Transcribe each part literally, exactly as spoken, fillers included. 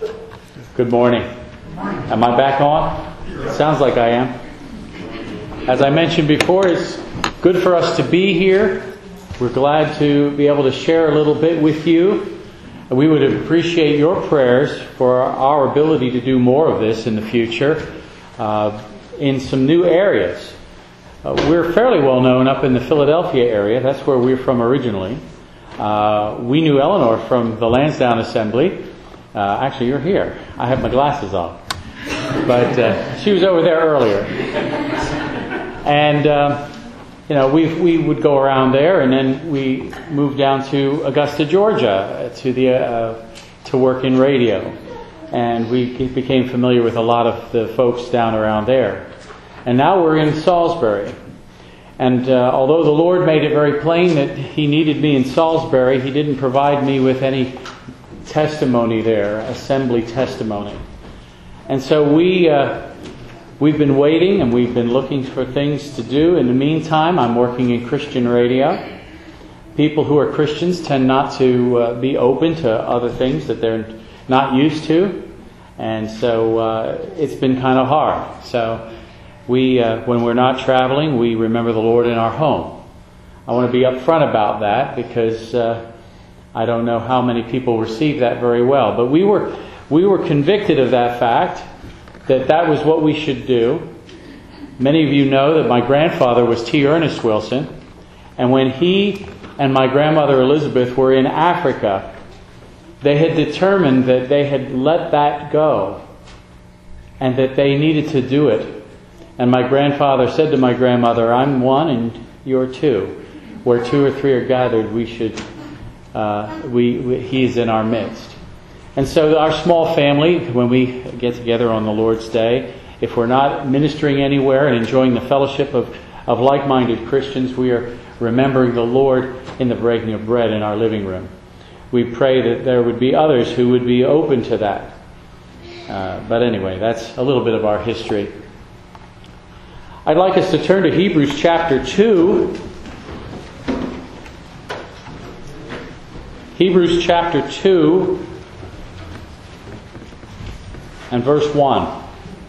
Good morning. Am I back on? Sounds like I am. As I mentioned before, it's good for us to be here. We're glad to be able to share a little bit with you. We would appreciate your prayers for our ability to do more of this in the future uh, in some new areas. Uh, we're fairly well known up in the Philadelphia area. That's where we're from originally. Uh, we knew Eleanor from the Lansdowne Assembly. Uh, actually, you're here. I have my glasses on. But uh, she was over there earlier. And, uh, you know, we we would go around there, and then we moved down to Augusta, Georgia, to the uh, to work in radio. And we became familiar with a lot of the folks down around there. And now we're in Salisbury. And uh, although the Lord made it very plain that He needed me in Salisbury, He didn't provide me with any testimony there, assembly testimony. And so we, uh, we've been waiting and we've been looking for things to do. In the meantime, I'm working in Christian radio. People who are Christians tend not to uh, be open to other things that they're not used to. And so uh, it's been kind of hard. So we, uh, when we're not traveling, we remember the Lord in our home. I want to be upfront about that because uh, I don't know how many people receive that very well. But we were we were convicted of that fact, that that was what we should do. Many of you know that my grandfather was T. Ernest Wilson. And when he and my grandmother Elizabeth were in Africa, they had determined that they had let that go and that they needed to do it. And my grandfather said to my grandmother, I'm one and you're two. Where two or three are gathered, we should, uh, we, we he's in our midst. And so our small family, when we get together on the Lord's Day, if we're not ministering anywhere and enjoying the fellowship of, of like-minded Christians, we are remembering the Lord in the breaking of bread in our living room. We pray that there would be others who would be open to that. Uh, but anyway, that's a little bit of our history. I'd like us to turn to Hebrews chapter two. Hebrews chapter two and verse one.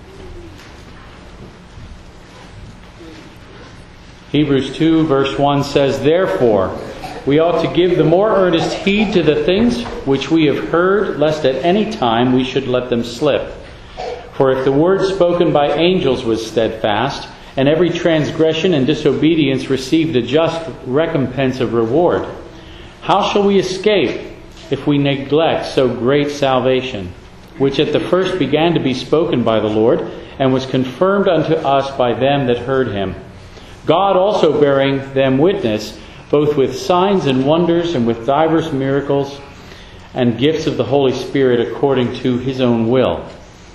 Hebrews two verse one says, Therefore, we ought to give the more earnest heed to the things which we have heard, lest at any time we should let them slip. For if the word spoken by angels was steadfast, and every transgression and disobedience received a just recompense of reward, how shall we escape if we neglect so great salvation, which at the first began to be spoken by the Lord, and was confirmed unto us by them that heard Him? God also bearing them witness, both with signs and wonders, and with divers miracles, and gifts of the Holy Spirit according to His own will.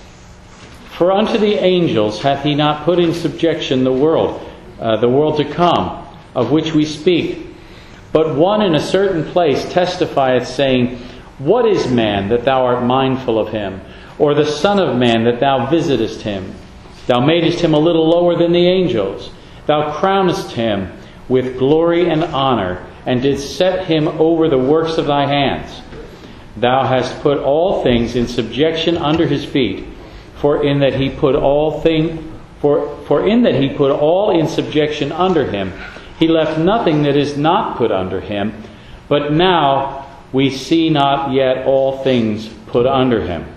For unto the angels hath He not put in subjection the world, uh, the world to come, of which we speak. But one in a certain place testifieth, saying, What is man, that thou art mindful of him? Or the son of man, that thou visitest him? Thou madest him a little lower than the angels. Thou crownest him with glory and honor, and didst set him over the works of thy hands. Thou hast put all things in subjection under his feet. For in that he put all thing, for, for in that he put all in subjection under him, he left nothing that is not put under him. But now we see not yet all things put under him.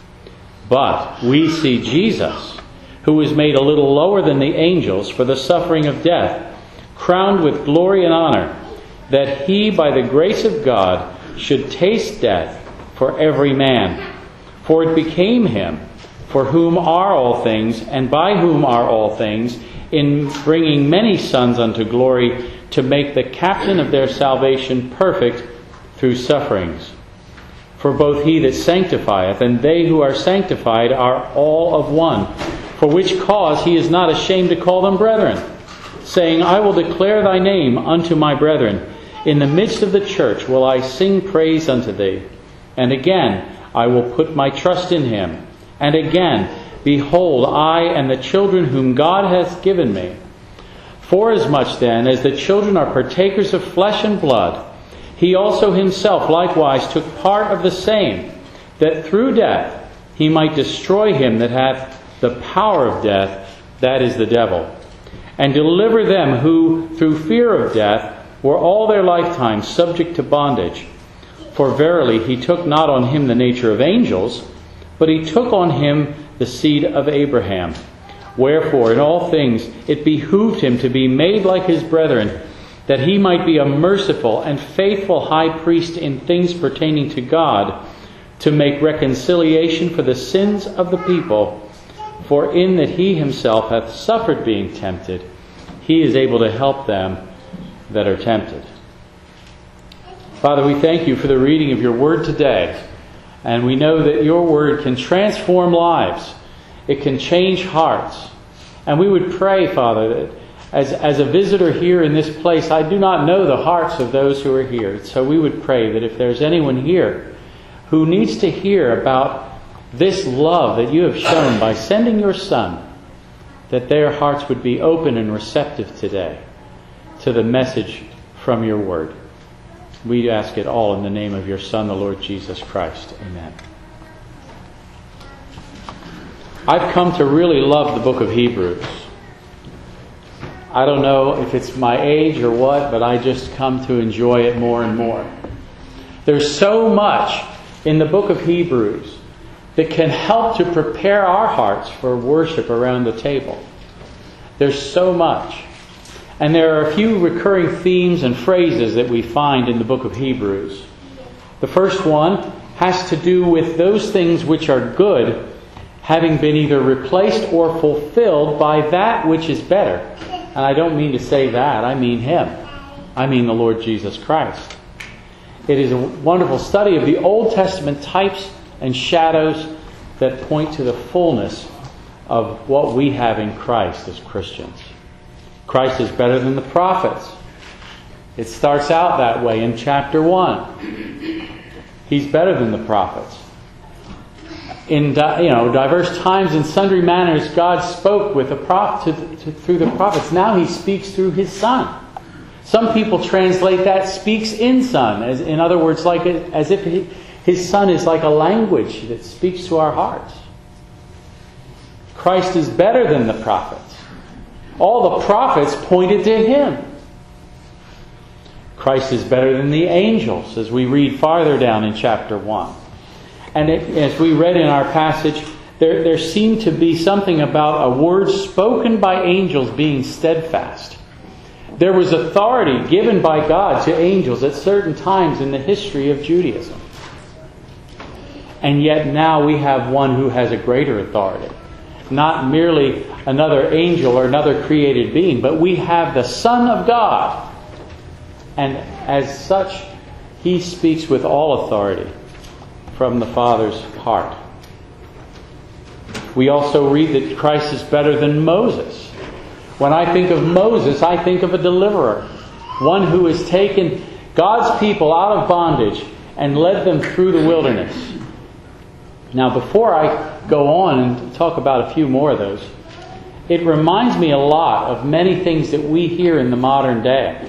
But we see Jesus, who was made a little lower than the angels for the suffering of death, crowned with glory and honor, that he by the grace of God should taste death for every man. For it became him, for whom are all things, and by whom are all things, in bringing many sons unto glory, to make the captain of their salvation perfect through sufferings. For both he that sanctifieth and they who are sanctified are all of one, for which cause he is not ashamed to call them brethren, saying, I will declare thy name unto my brethren. In the midst of the church will I sing praise unto thee. And again, I will put my trust in him. And again, behold, I and the children whom God hath given me. Forasmuch then as the children are partakers of flesh and blood, he also himself likewise took part of the same, that through death he might destroy him that hath the power of death, that is the devil, and deliver them who through fear of death were all their lifetime subject to bondage. For verily he took not on him the nature of angels, but he took on him the seed of Abraham. Wherefore in all things it behooved him to be made like his brethren, that he might be a merciful and faithful high priest in things pertaining to God, to make reconciliation for the sins of the people. For in that he himself hath suffered being tempted, he is able to help them that are tempted. Father, we thank you for the reading of your word today. And we know that your word can transform lives. It can change hearts. And we would pray, Father, that as, as a visitor here in this place, I do not know the hearts of those who are here. So we would pray that if there's anyone here who needs to hear about this love that you have shown by sending your Son, that their hearts would be open and receptive today to the message from your word. We ask it all in the name of your Son, the Lord Jesus Christ. Amen. I've come to really love the book of Hebrews. I don't know if it's my age or what, but I just come to enjoy it more and more. There's so much in the book of Hebrews that can help to prepare our hearts for worship around the table. There's so much. And there are a few recurring themes and phrases that we find in the book of Hebrews. The first one has to do with those things which are good having been either replaced or fulfilled by that which is better. And I don't mean to say that, I mean Him. I mean the Lord Jesus Christ. It is a wonderful study of the Old Testament types and shadows that point to the fullness of what we have in Christ as Christians. Christ is better than the prophets. It starts out that way in chapter one. He's better than the prophets. In you know diverse times and sundry manners, God spoke with the prophet to, to, through the prophets. Now He speaks through His Son. Some people translate that "speaks in Son," as in other words, like a, as if he, His Son is like a language that speaks to our hearts. Christ is better than the prophets. All the prophets pointed to Him. Christ is better than the angels, as we read farther down in chapter one. And it, as we read in our passage, there, there seemed to be something about a word spoken by angels being steadfast. There was authority given by God to angels at certain times in the history of Judaism. And yet now we have one who has a greater authority. Not merely another angel or another created being, but we have the Son of God. And as such, He speaks with all authority from the Father's heart. We also read that Christ is better than Moses. When I think of Moses, I think of a deliverer. One who has taken God's people out of bondage and led them through the wilderness. Now, before I go on and talk about a few more of those, it reminds me a lot of many things that we hear in the modern day.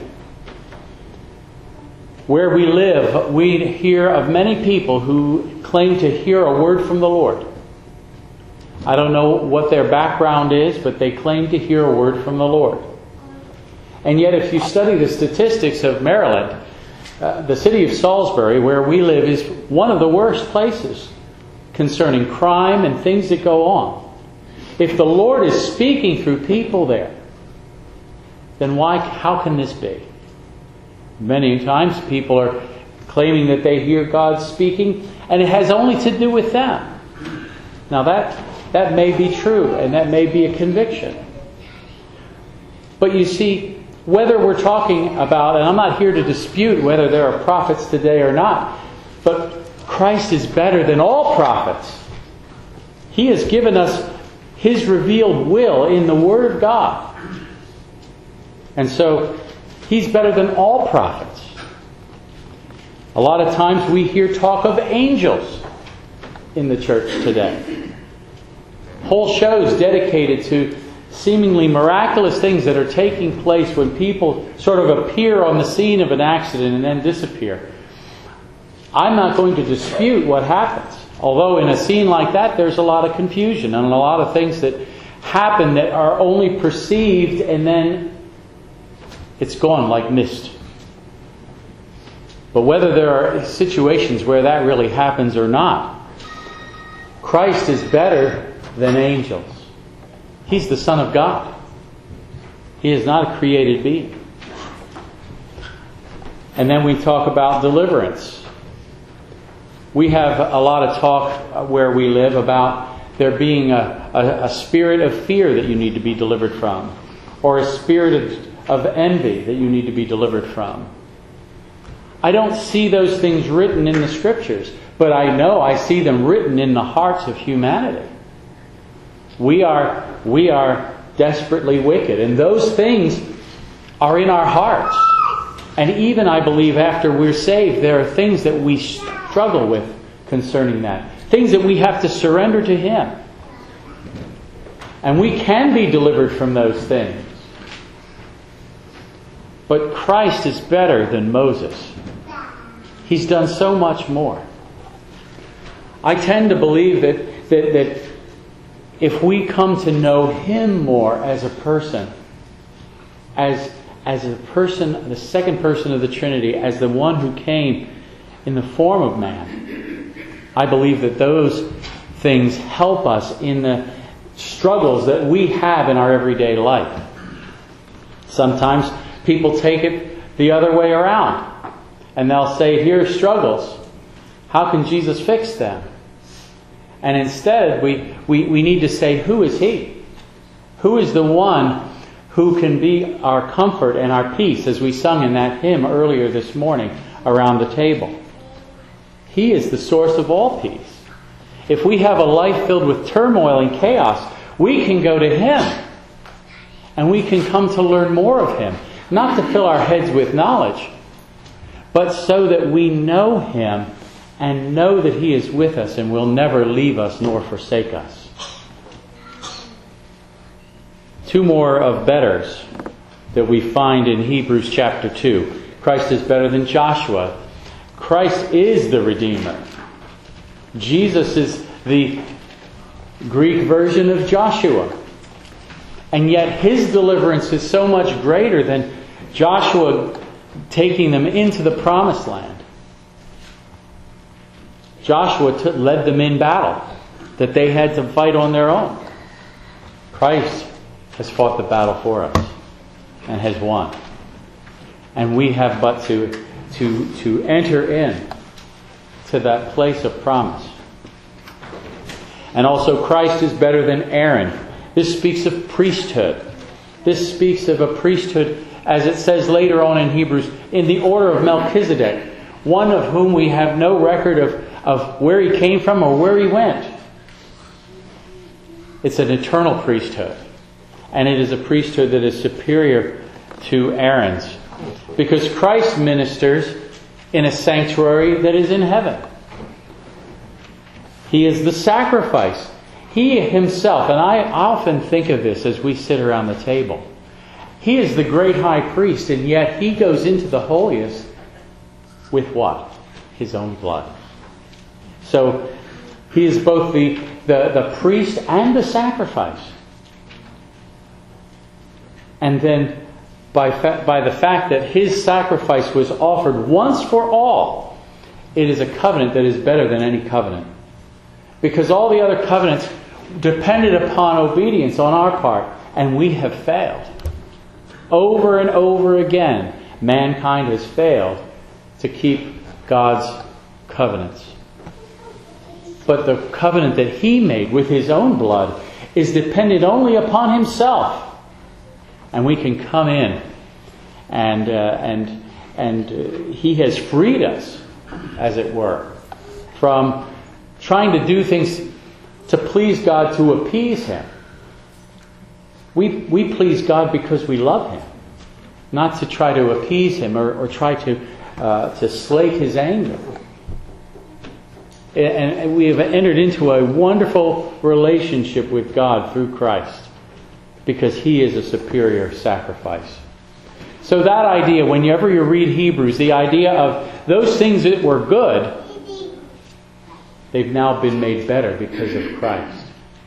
Where we live, we hear of many people who claim to hear a word from the Lord. I don't know what their background is, but they claim to hear a word from the Lord. And yet, if you study the statistics of Maryland, uh, the city of Salisbury, where we live, is one of the worst places concerning crime and things that go on. If the Lord is speaking through people there, then why? How can this be? Many times people are claiming that they hear God speaking, and it has only to do with them. Now that that may be true, and that may be a conviction. But you see, whether we're talking about, and I'm not here to dispute whether there are prophets today or not, but Christ is better than all prophets. He has given us His revealed will in the Word of God. And so, He's better than all prophets. A lot of times we hear talk of angels in the church today. Whole shows dedicated to seemingly miraculous things that are taking place when people sort of appear on the scene of an accident and then disappear. I'm not going to dispute what happens. Although in a scene like that, there's a lot of confusion and a lot of things that happen that are only perceived and then it's gone like mist. But whether there are situations where that really happens or not, Christ is better than angels. He's the Son of God. He is not a created being. And then we talk about deliverance. We have a lot of talk where we live about there being a, a, a spirit of fear that you need to be delivered from, or a spirit of, of envy that you need to be delivered from. I don't see those things written in the Scriptures, but I know I see them written in the hearts of humanity. We are, we are desperately wicked, and those things are in our hearts. And even, I believe, after we're saved, there are things that we struggle with concerning that. Things that we have to surrender to Him. And we can be delivered from those things. But Christ is better than Moses. He's done so much more. I tend to believe that, that, that if we come to know Him more as a person, as, as a person, the second person of the Trinity, as the one who came in the form of man, I believe that those things help us in the struggles that we have in our everyday life. Sometimes people take it the other way around. And they'll say, here's struggles. How can Jesus fix them? And instead, we, we, we need to say, who is He? Who is the one who can be our comfort and our peace, as we sung in that hymn earlier this morning around the table? He is the source of all peace. If we have a life filled with turmoil and chaos, we can go to Him. And we can come to learn more of Him. Not to fill our heads with knowledge, but so that we know Him and know that He is with us and will never leave us nor forsake us. Two more of betters that we find in Hebrews chapter two. Christ is better than Joshua. Christ is the Redeemer. Jesus is the Greek version of Joshua. And yet His deliverance is so much greater than Joshua taking them into the promised land. Joshua t- led them in battle that they had to fight on their own. Christ has fought the battle for us and has won. And we have but to, to, to enter in to that place of promise. And also Christ is better than Aaron. This speaks of priesthood. This speaks of a priesthood, as it says later on in Hebrews, in the order of Melchizedek, one of whom we have no record of, of where he came from or where he went. It's an eternal priesthood. And it is a priesthood that is superior to Aaron's. Because Christ ministers in a sanctuary that is in heaven. He is the sacrifice. He Himself, and I often think of this as we sit around the table. He is the great high priest, and yet He goes into the holiest with what? His own blood. So He is both the, the, the priest and the sacrifice. And then by, fa- by the fact that His sacrifice was offered once for all, it is a covenant that is better than any covenant. Because all the other covenants depended upon obedience on our part, and we have failed. Over and over again, mankind has failed to keep God's covenants. But the covenant that He made with His own blood is dependent only upon Himself. And we can come in and, uh, and, and uh, He has freed us, as it were, from trying to do things to please God, to appease Him. We, we please God because we love Him, not to try to appease Him or, or try to, uh, to slake His anger. And, and we have entered into a wonderful relationship with God through Christ because He is a superior sacrifice. So that idea, whenever you read Hebrews, the idea of those things that were good They've now been made better because of Christ.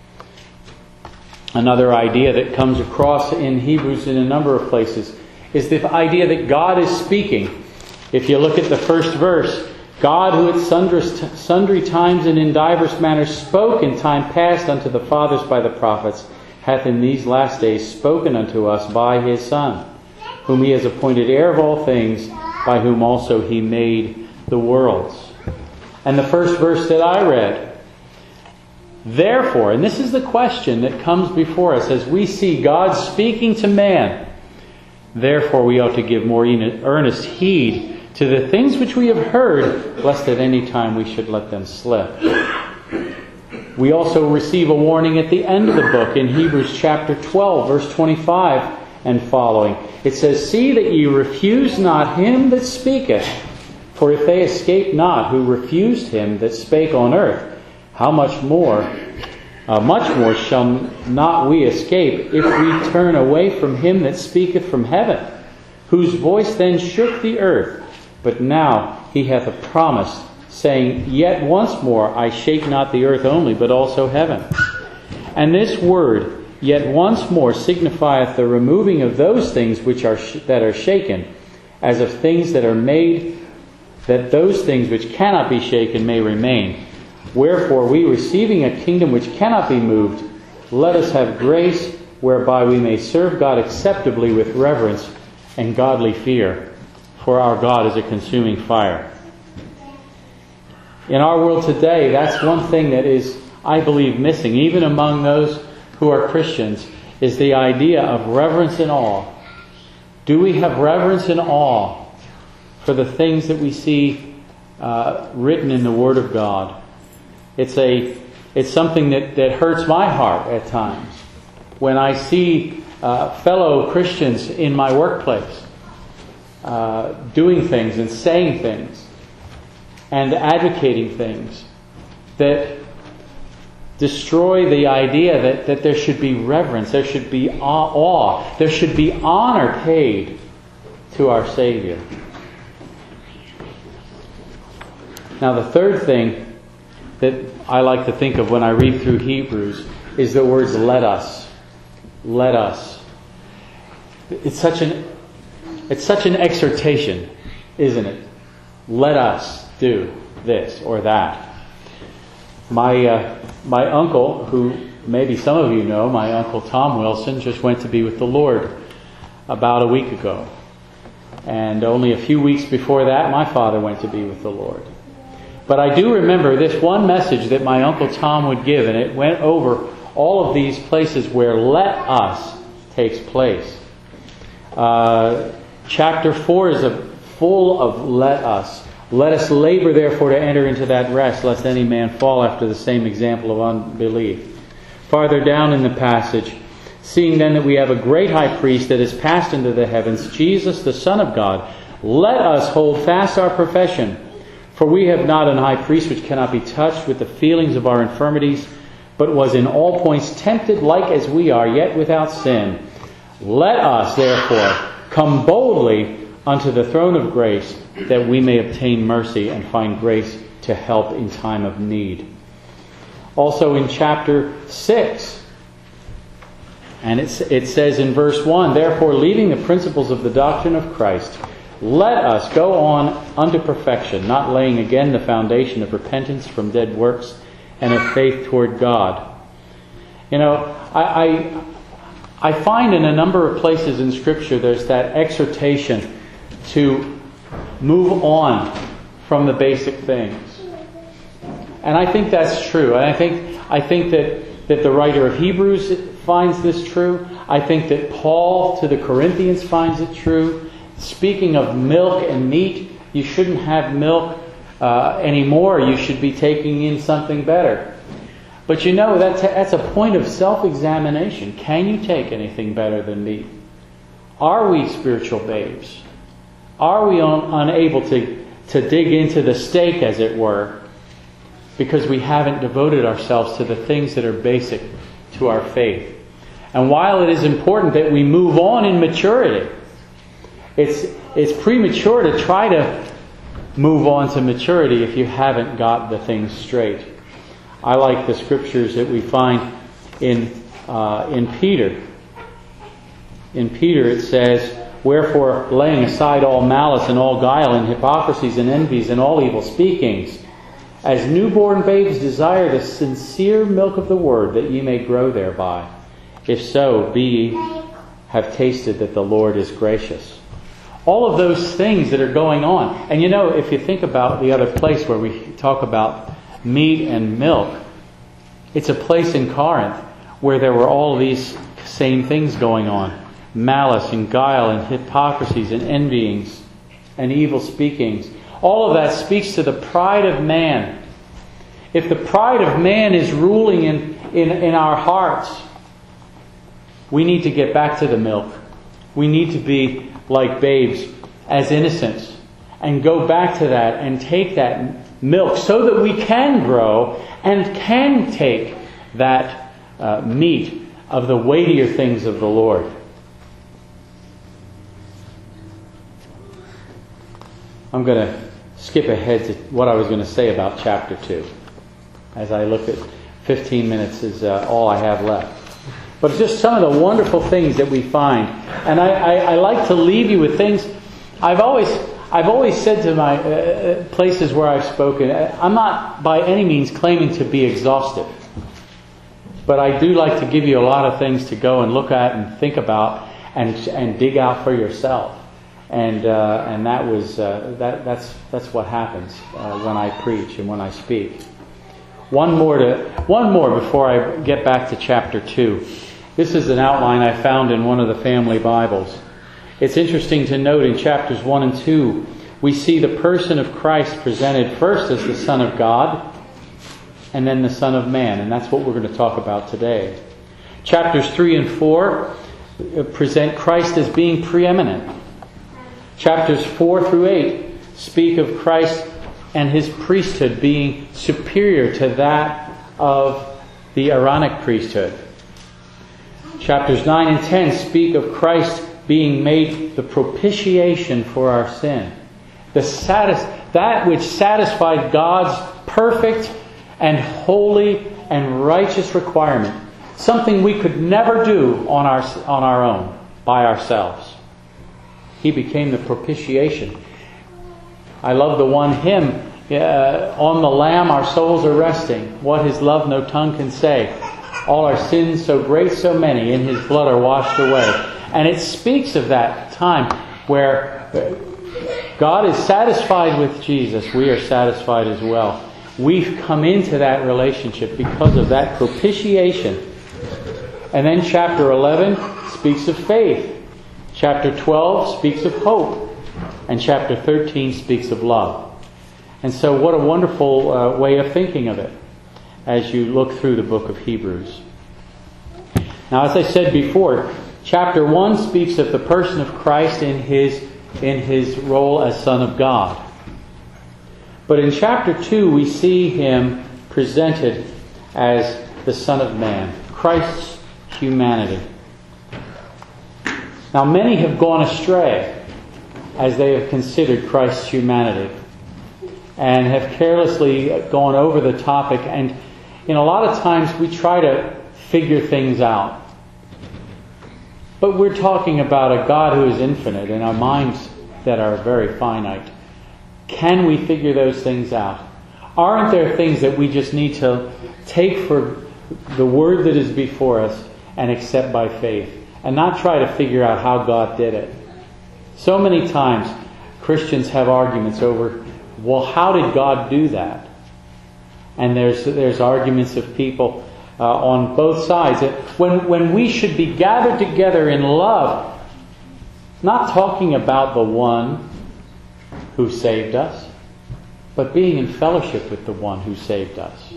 Another idea that comes across in Hebrews in a number of places is the idea that God is speaking. If you look at the first verse, God, who at sundry, sundry times and in divers manners spoke in time past unto the fathers by the prophets, hath in these last days spoken unto us by His Son, whom He has appointed heir of all things, by whom also He made the worlds. And the first verse that I read, therefore, and this is the question that comes before us as we see God speaking to man, therefore we ought to give more earnest heed to the things which we have heard, lest at any time we should let them slip. We also receive a warning at the end of the book in Hebrews chapter twelve, verse twenty-five and following. It says, see that ye refuse not him that speaketh. For if they escape not who refused him that spake on earth, how much more, uh, much more shall not we escape if we turn away from him that speaketh from heaven, whose voice then shook the earth. But now he hath a promise, saying, yet once more I shake not the earth only, but also heaven. And this word, yet once more, signifieth the removing of those things which are sh- that are shaken, as of things that are made, that those things which cannot be shaken may remain. Wherefore we, receiving a kingdom which cannot be moved, let us have grace whereby we may serve God acceptably with reverence and godly fear. For our God is a consuming fire. In our world today, that's one thing that is, I believe, missing, even among those who are Christians, is the idea of reverence and awe. Do we have reverence and awe for the things that we see uh, written in the Word of God? It's a it's something that, that hurts my heart at times when I see uh, fellow Christians in my workplace uh, doing things and saying things and advocating things that destroy the idea that, that there should be reverence, there should be awe, there should be honor paid to our Savior. Now the third thing that I like to think of when I read through Hebrews is the words let us. Let us. It's such an it's such an exhortation, isn't it? Let us do this or that. My uh, my uncle, who maybe some of you know, my Uncle Tom Wilson, just went to be with the Lord about a week ago. And only a few weeks before that, my father went to be with the Lord. But I do remember this one message that my Uncle Tom would give, and it went over all of these places where let us takes place. Uh, chapter four is a, full of let us. Let us labor therefore to enter into that rest, lest any man fall after the same example of unbelief. Farther down in the passage, seeing then that we have a great high priest that is passed into the heavens, Jesus the Son of God, let us hold fast our profession. For we have not an high priest which cannot be touched with the feelings of our infirmities, but was in all points tempted like as we are, yet without sin. Let us therefore come boldly unto the throne of grace, that we may obtain mercy and find grace to help in time of need. Also in chapter six, and it, it says in verse one, therefore leaving the principles of the doctrine of Christ, let us go on unto perfection, not laying again the foundation of repentance from dead works and of faith toward God. You know, I, I, I find in a number of places in Scripture there's that exhortation to move on from the basic things. And I think that's true. And I think I think that, that the writer of Hebrews finds this true. I think that Paul to the Corinthians finds it true. Speaking of milk and meat, you shouldn't have milk uh, anymore. You should be taking in something better. But you know, that's a, that's a point of self-examination. Can you take anything better than meat? Are we spiritual babes? Are we un- unable to, to dig into the steak, as it were, because we haven't devoted ourselves to the things that are basic to our faith? And while it is important that we move on in maturity, it's it's premature to try to move on to maturity if you haven't got the things straight. I like the scriptures that we find in uh, in Peter. In Peter it says, "Wherefore, laying aside all malice and all guile and hypocrisies and envies and all evil speakings, as newborn babes desire the sincere milk of the word, that ye may grow thereby. If so, be ye have tasted that the Lord is gracious." All of those things that are going on. And you know, if you think about the other place where we talk about meat and milk, it's a place in Corinth where there were all these same things going on. Malice and guile and hypocrisies and envyings and evil speakings. All of that speaks to the pride of man. If the pride of man is ruling in, in, in our hearts, we need to get back to the milk. We need to be like babes, as innocents, and go back to that and take that milk so that we can grow and can take that uh, meat of the weightier things of the Lord. I'm going to skip ahead to what I was going to say about chapter two. As I look at fifteen minutes is uh, all I have left. But just some of the wonderful things that we find. And I, I, I like to leave you with things. I've always I've always said to my uh, places where I've spoken, I'm not by any means claiming to be exhaustive. But I do like to give you a lot of things to go and look at and think about and and dig out for yourself. And uh, and that was uh, that that's that's what happens uh, when I preach and when I speak. One more to one more before I get back to chapter two. This is an outline I found in one of the family Bibles. It's interesting to note in chapters one and two, we see the person of Christ presented first as the Son of God and then the Son of Man. And that's what we're going to talk about today. Chapters three and four present Christ as being preeminent. Chapters four through eight speak of Christ and His priesthood being superior to that of the Aaronic priesthood. Chapters nine and ten speak of Christ being made the propitiation for our sin. The satis- that which satisfied God's perfect and holy and righteous requirement. Something we could never do on our, on our own, by ourselves. He became the propitiation. I love the one hymn, uh, on the Lamb our souls are resting. What His love no tongue can say. All our sins so great, so many, in His blood are washed away. And it speaks of that time where God is satisfied with Jesus. We are satisfied as well. We've come into that relationship because of that propitiation. And then chapter eleven speaks of faith. Chapter twelve speaks of hope. And chapter thirteen speaks of love. And so what a wonderful uh, way of thinking of it as you look through the book of Hebrews. Now, as I said before, chapter one speaks of the person of Christ in his, in his role as Son of God. But in chapter two, we see Him presented as the Son of Man, Christ's humanity. Now, many have gone astray as they have considered Christ's humanity and have carelessly gone over the topic. And in a lot of times we try to figure things out. But we're talking about a God who is infinite and our minds that are very finite. Can we figure those things out? Aren't there things that we just need to take for the word that is before us and accept by faith and not try to figure out how God did it? So many times Christians have arguments over, well, how did God do that? And there's there's arguments of people uh, on both sides. When, when we should be gathered together in love, not talking about the one who saved us, but being in fellowship with the one who saved us.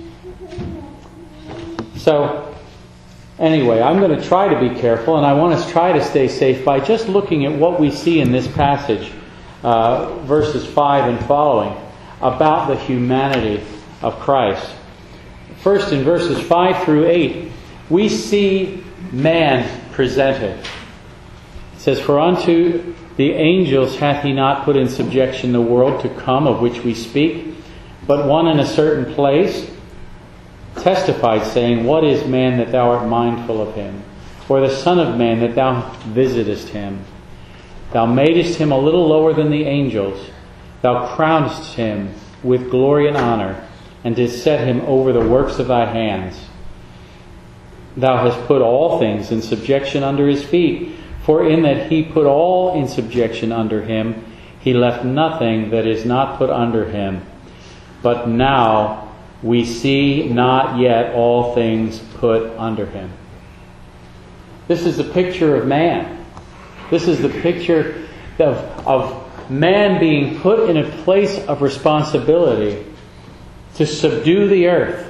So, anyway, I'm going to try to be careful, and I want to try to stay safe by just looking at what we see in this passage, uh, verses five and following, about the humanity of Christ. First, in verses five through eight, we see man presented. It says, For unto The angels hath he not put in subjection the world to come, of which we speak, but one in a certain place testified, saying, What is man that thou art mindful of him? Or the Son of Man that thou visitest him? Thou madest him a little lower than the angels. Thou crownedst him with glory and honor, and didst set him over the works of thy hands. Thou hast put all things in subjection under his feet. For in that he put all in subjection under him, he left nothing that is not put under him. But now we see not yet all things put under him. This is the picture of man. This is the picture of, of man being put in a place of responsibility to subdue the earth.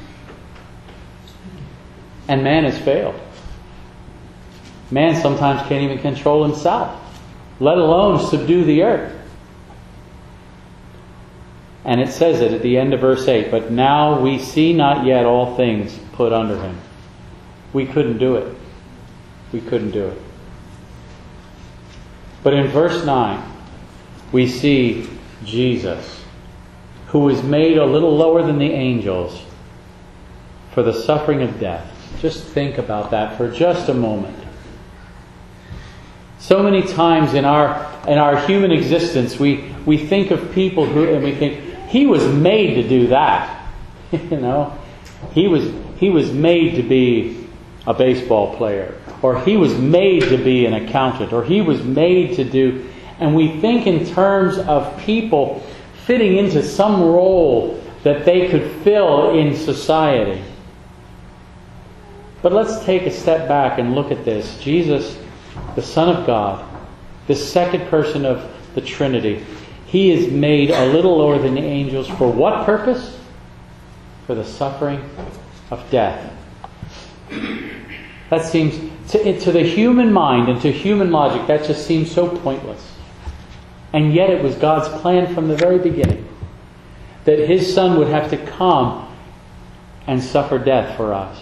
And man has failed. Man sometimes can't even control himself, let alone subdue the earth. And it says it at the end of verse eight, But now we see not yet all things put under him. We couldn't do it. We couldn't do it. But in verse nine, we see Jesus, who was made a little lower than the angels for the suffering of death. Just think about that for just a moment. So many times in our in our human existence, we, we think of people who, and we think, he was made to do that. you know, he was he was made to be a baseball player, or he was made to be an accountant, or he was made to do. And we think in terms of people fitting into some role that they could fill in society. But let's take a step back and look at this. Jesus, the Son of God, the second person of the Trinity, he is made a little lower than the angels for what purpose? For the suffering of death. That seems, to, to the human mind and to human logic, that just seems so pointless. And yet it was God's plan from the very beginning that His Son would have to come and suffer death for us.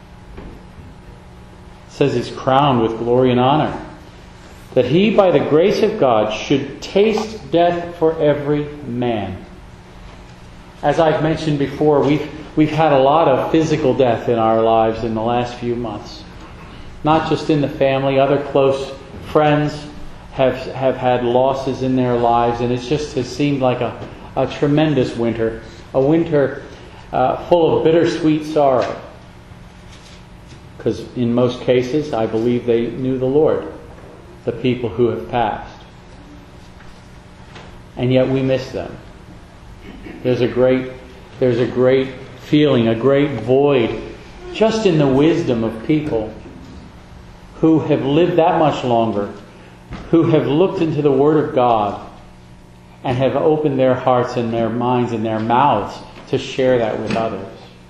It says He's crowned with glory and honor. That He, by the grace of God, should taste death for every man. As I've mentioned before, we've, we've had a lot of physical death in our lives in the last few months. Not just in the family, other close friends have have had losses in their lives, and it just has seemed like a, a tremendous winter. A winter uh, full of bittersweet sorrow. Because in most cases, I believe they knew the Lord, the people who have passed. And yet we miss them. There's a great, there's a great feeling, a great void, just in the wisdom of people who have lived that much longer, who have looked into the Word of God and have opened their hearts and their minds and their mouths to share that with others.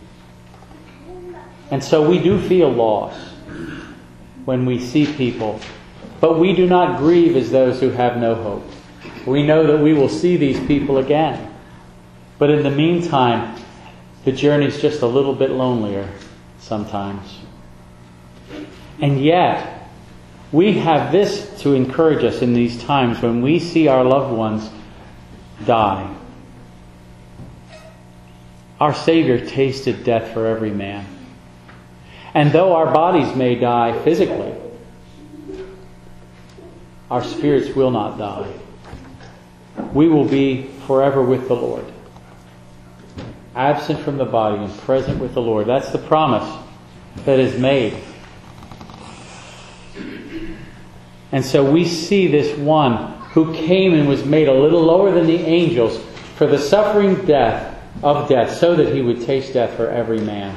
And so we do feel loss when we see people, but we do not grieve as those who have no hope. We know that we will see these people again. But in the meantime, the journey's just a little bit lonelier sometimes. And yet, we have this to encourage us in these times when we see our loved ones die. Our Savior tasted death for every man. And though our bodies may die physically, our spirits will not die. We will be forever with the Lord. Absent from the body and present with the Lord. That's the promise that is made. And so we see this one who came and was made a little lower than the angels for the suffering death of death, so that He would taste death for every man.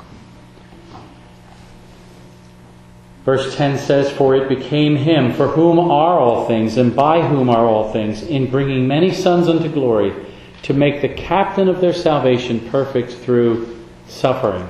Verse ten says, For it became Him, for whom are all things, and by whom are all things, in bringing many sons unto glory, to make the captain of their salvation perfect through suffering.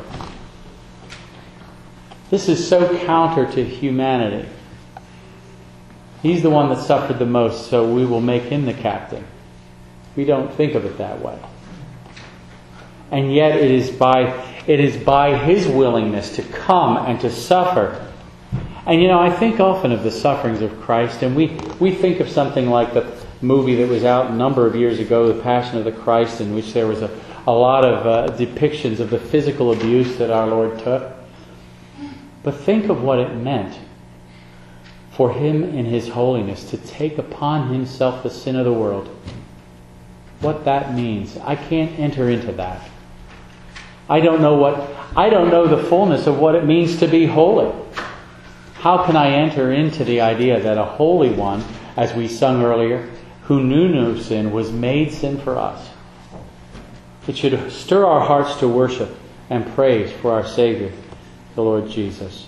This is so counter to humanity. He's the one that suffered the most, so we will make Him the captain. We don't think of it that way. And yet it is by it is by His willingness to come and to suffer And you know, I think often of the sufferings of Christ, and we, we think of something like the movie that was out a number of years ago, The Passion of the Christ, in which there was a, a lot of uh, depictions of the physical abuse that our Lord took. But think of what it meant for Him in His holiness to take upon Himself the sin of the world. What that means, I can't enter into that. I don't know what I don't know the fullness of what it means to be holy. How can I enter into the idea that a holy one, as we sung earlier, who knew no sin, was made sin for us? It should stir our hearts to worship and praise for our Savior, the Lord Jesus.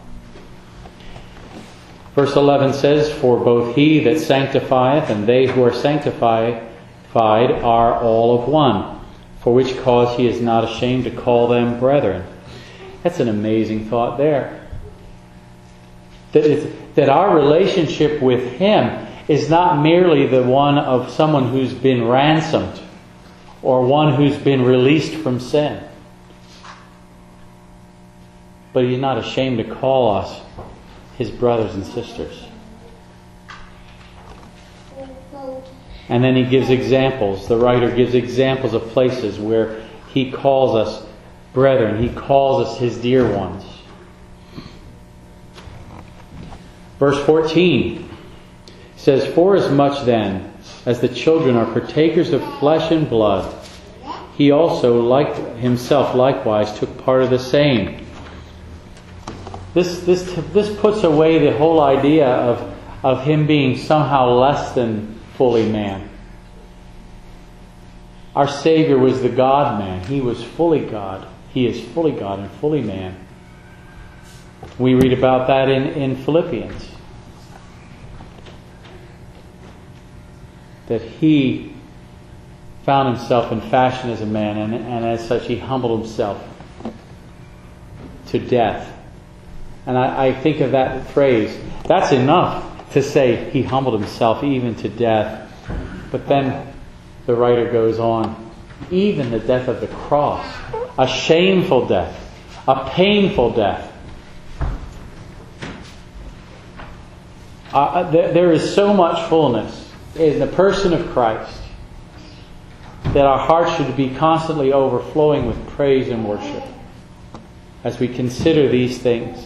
Verse eleven says, "For both He that sanctifieth and they who are sanctified are all of one, for which cause He is not ashamed to call them brethren." That's an amazing thought there. That, it's, that our relationship with Him is not merely the one of someone who's been ransomed or one who's been released from sin. But He's not ashamed to call us His brothers and sisters. And then He gives examples. The writer gives examples of places where He calls us brethren. He calls us His dear ones. Verse fourteen says, "Forasmuch then as the children are partakers of flesh and blood, He also like Himself likewise took part of the same." This this this puts away the whole idea of of Him being somehow less than fully man. Our Savior was the God-man. He was fully God. He is fully God and fully man. We read about that in, in Philippians. That He found Himself in fashion as a man, and, and as such He humbled Himself to death. And I, I think of that phrase. That's enough to say He humbled Himself even to death. But then the writer goes on, even the death of the cross, a shameful death, a painful death. Uh, there, there is so much fullness in the person of Christ that our hearts should be constantly overflowing with praise and worship as we consider these things.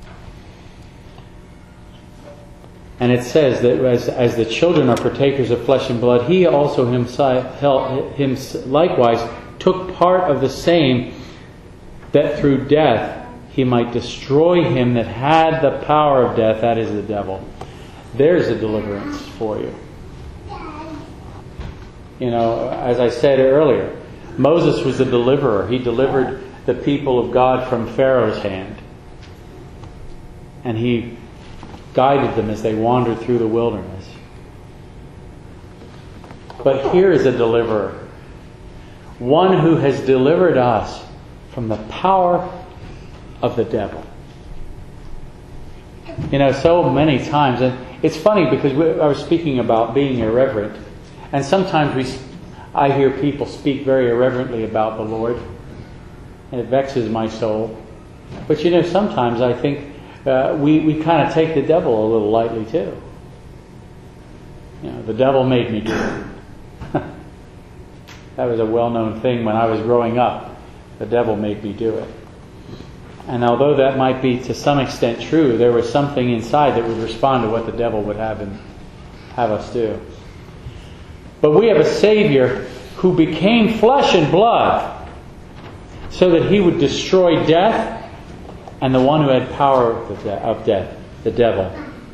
And it says that as, as the children are partakers of flesh and blood, He also himself, him likewise took part of the same, that through death He might destroy him that had the power of death, that is the devil. There's a deliverance for you. You know, as I said earlier, Moses was the deliverer. He delivered the people of God from Pharaoh's hand. And he guided them as they wandered through the wilderness. But here is a deliverer. One who has delivered us from the power of the devil. You know, so many times, and it's funny because we, I was speaking about being irreverent, and sometimes we, I hear people speak very irreverently about the Lord, and it vexes my soul. But you know, sometimes I think uh, we, we kind of take the devil a little lightly too. You know, the devil made me do it. That was a well-known thing when I was growing up. The devil made me do it. And although that might be to some extent true, there was something inside that would respond to what the devil would have him, have us do. But we have a Savior who became flesh and blood so that He would destroy death and the one who had power of, the, of death, the devil.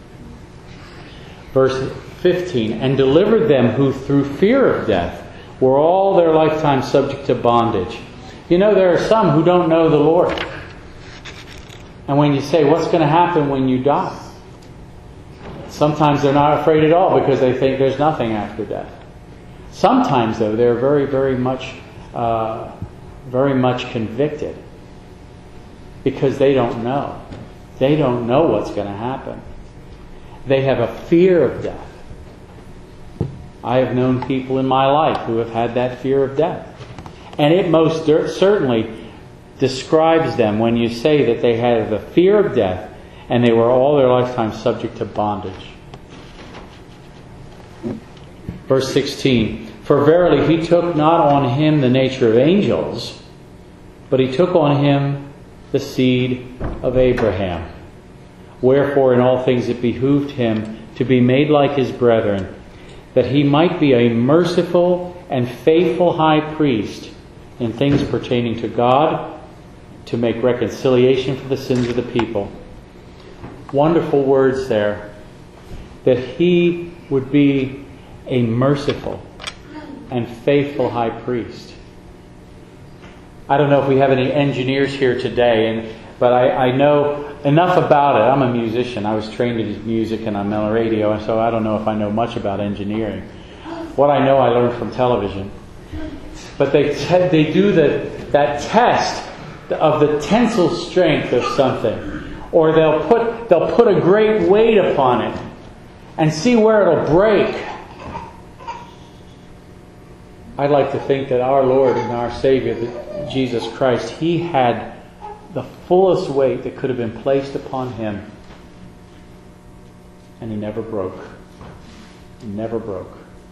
Verse fifteen, and delivered them who through fear of death were all their lifetime subject to bondage. You know, there are some who don't know the Lord. And when you say, what's going to happen when you die? Sometimes they're not afraid at all because they think there's nothing after death. Sometimes, though, they're very, very much, uh, very much convicted because they don't know. They don't know what's going to happen. They have a fear of death. I have known people in my life who have had that fear of death. And it most certainly describes them when you say that they have the fear of death and they were all their lifetime subject to bondage. Verse sixteen, for verily he took not on him the nature of angels, but he took on him the seed of Abraham. Wherefore in all things it behooved him to be made like his brethren, that he might be a merciful and faithful high priest in things pertaining to God, to make reconciliation for the sins of the people. Wonderful words there. That he would be a merciful and faithful high priest. I don't know if we have any engineers here today, and but I, I know enough about it. I'm a musician. I was trained in music and I'm on the radio, and so I don't know if I know much about engineering. What I know I learned from television. But they te- they do the that test of the tensile strength of something, or they'll put they'll put a great weight upon it and see where it'll break. I'd like to think that our Lord and our Savior, Jesus Christ, He had the fullest weight that could have been placed upon Him, and He never broke. He never broke.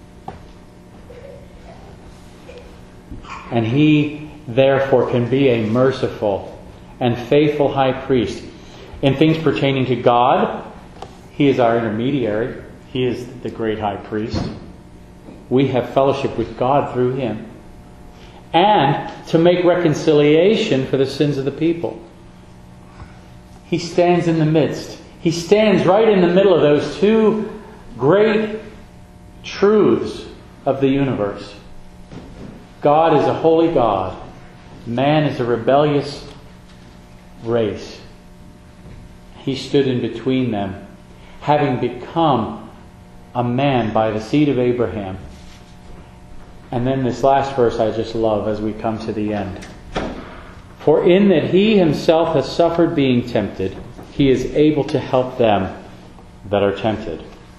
And He, therefore, can be a merciful and faithful high priest. In things pertaining to God, He is our intermediary. He is the great high priest. We have fellowship with God through Him. And to make reconciliation for the sins of the people. He stands in the midst. He stands right in the middle of those two great truths of the universe. God is a holy God. Man is a rebellious race. He stood in between them, having become a man by the seed of Abraham. And then this last verse I just love as we come to the end. For in that He Himself has suffered being tempted, He is able to help them that are tempted.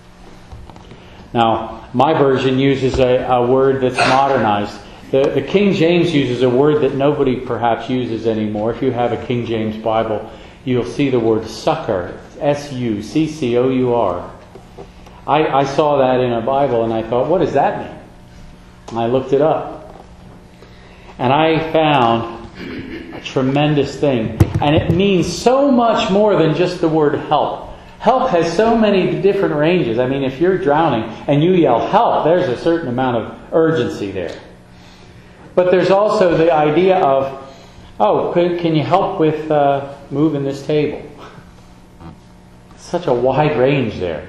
Now, my version uses a, a word that's modernized. The, the King James uses a word that nobody perhaps uses anymore. If you have a King James Bible, you'll see the word succor. S U C C O U R. I, I saw that in a Bible and I thought, what does that mean? And I looked it up. And I found a tremendous thing. And it means so much more than just the word help. Help has so many different ranges. I mean, if you're drowning and you yell help, there's a certain amount of urgency there. But there's also the idea of, oh, can, can you help with uh, moving this table? Such a wide range there.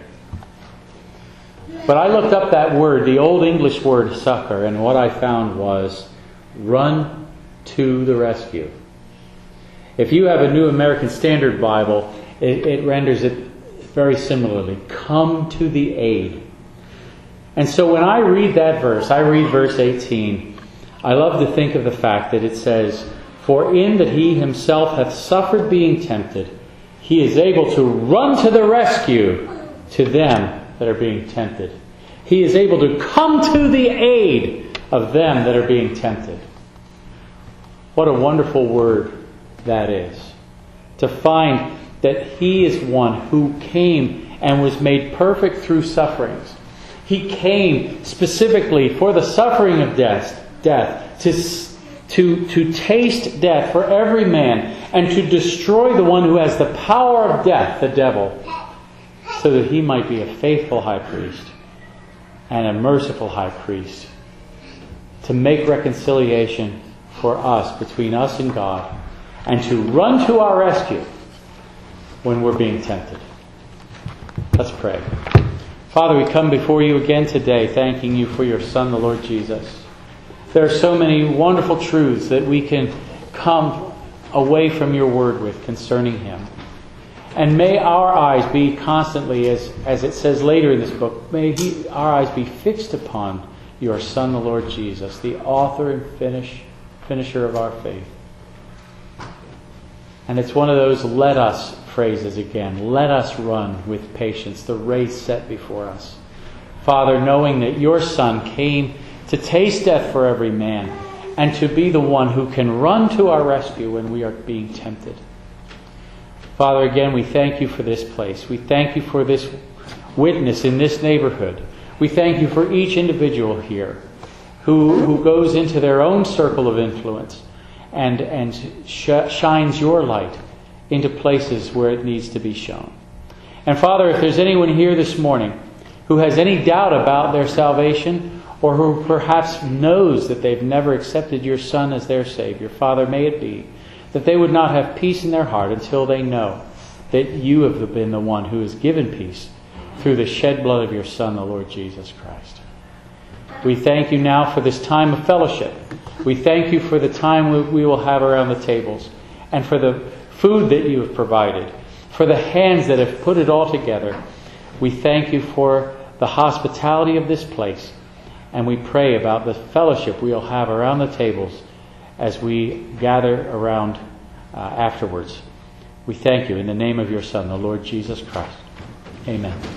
But I looked up that word, the Old English word succor, and what I found was run to the rescue. If you have a New American Standard Bible, it, it renders it very similarly. Come to the aid. And so when I read that verse, I read verse eighteen, I love to think of the fact that it says, for in that He Himself hath suffered being tempted, He is able to run to the rescue to them that are being tempted. He is able to come to the aid of them that are being tempted. What a wonderful word that is. To find that He is one who came and was made perfect through sufferings. He came specifically for the suffering of death, death to, to, to taste death for every man and to destroy the one who has the power of death, the devil, so that He might be a faithful high priest and a merciful high priest to make reconciliation for us, between us and God, and to run to our rescue when we're being tempted. Let's pray. Father, we come before You again today, thanking You for Your Son, the Lord Jesus. There are so many wonderful truths that we can come away from Your Word with concerning Him. And may our eyes be constantly, as, as it says later in this book, may he, our eyes be fixed upon Your Son, the Lord Jesus, the author and finish, finisher of our faith. And it's one of those let us phrases again. Let us run with patience the race set before us. Father, knowing that Your Son came to taste death for every man and to be the one who can run to our rescue when we are being tempted. Father, again, we thank you for this place. We thank you for this witness in this neighborhood. We thank you for each individual here who, who goes into their own circle of influence and, and sh- shines your light into places where it needs to be shown. And Father, if there's anyone here this morning who has any doubt about their salvation, or who perhaps knows that they've never accepted your Son as their Savior, Father, may it be that they would not have peace in their heart until they know that you have been the one who has given peace through the shed blood of your Son, the Lord Jesus Christ. We thank you now for this time of fellowship. We thank you for the time we will have around the tables, and for the food that you have provided, for the hands that have put it all together. We thank you for the hospitality of this place, and we pray about the fellowship we'll have around the tables as we gather around uh, afterwards. We thank you in the name of your Son, the Lord Jesus Christ. Amen.